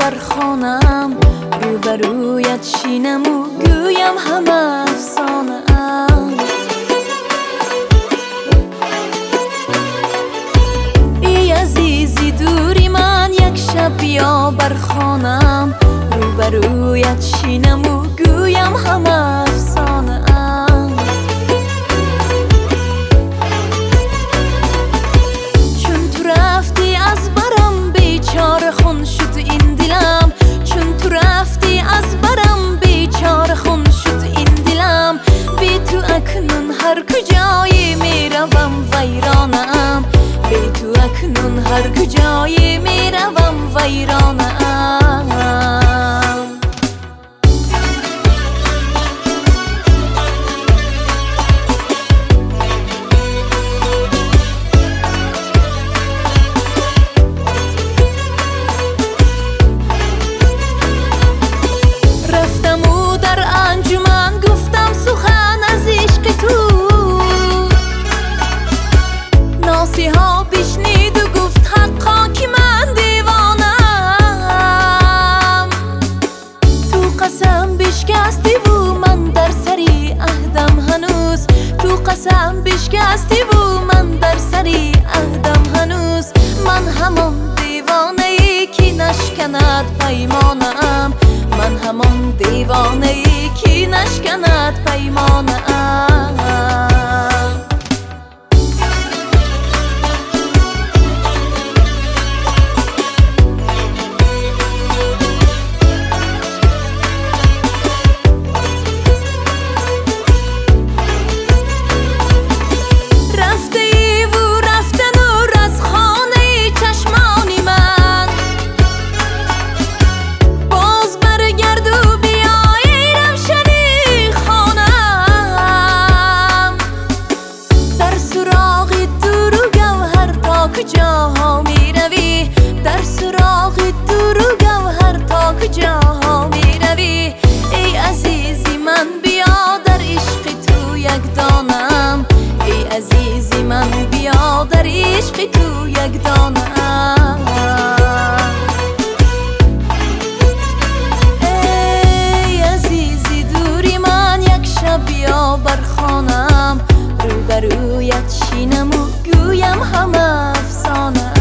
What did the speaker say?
برخوانم، روبرویت شینم و گویم همه افسانه‌ام. ای عزیزی دوری من، یک شب بیا برخوانم، روبرویت شینم و گویم همه افسانه‌ام. چون تو رفتی از برم بیچاره خون شد این دلم، چون تو رفتی از برم بیچاره خون شد این دلم. بی تو اکنون هر کجایی میروم ویرانم، بی تو اکنون هر کجایی میروم ویرانم. ناسیها بشنید و گفت حقا که من دیوانم. تو قسم بشکستی و من در سری عهدم هنوز، تو قسم بشکستی و من در سری عهدم هنوز. من همان دیوانه ای که نشکند پیمانم، من همان دیوانه ای که نشکند پیمانم. کجاها می روی در سراغ دور و گوهر، تا کجاها می روی ای عزیزی من، بیا در عشق تو یک دانم، ای عزیزی من بیا در عشق تو یک دانم. ای عزیزی دوری من، یک شب بیا برخوانم، روبرویت شینم و گویم همه افسانه.